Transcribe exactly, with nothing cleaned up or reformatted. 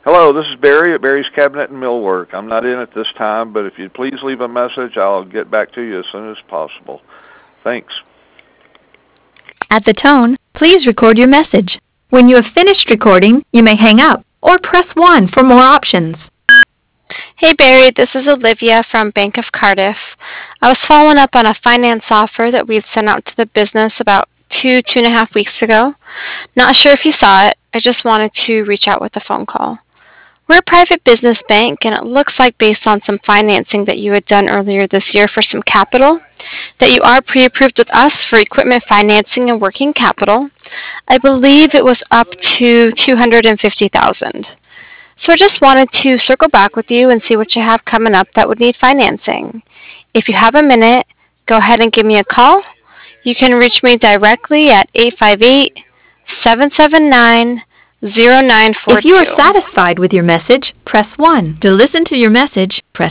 Hello, this is Barry at Barry's Cabinet and Millwork. I'm not in at this time, but if you'd please leave a message, I'll get back to you as soon as possible. Thanks. At the tone, please record your message. When you have finished recording, you may hang up or press one for more options. Hey Barry, this is Olivia from Bank of Cardiff. I was following up on a finance offer that we'd sent out to the business about two, two and a half weeks ago. Not sure if you saw it. I just wanted to reach out with a phone call. We're a private business bank, and it looks like based on some financing that you had done earlier this year for some capital, that you are pre-approved with us for equipment financing and working capital. I believe it was up to two hundred fifty thousand dollars. So I just wanted to circle back with you and see what you have coming up that would need financing. If you have a minute, go ahead and give me a call. You can reach me directly at eight five eight, seven seven nine, zero nine four two. If you are satisfied with your message, press one. To listen to your message, press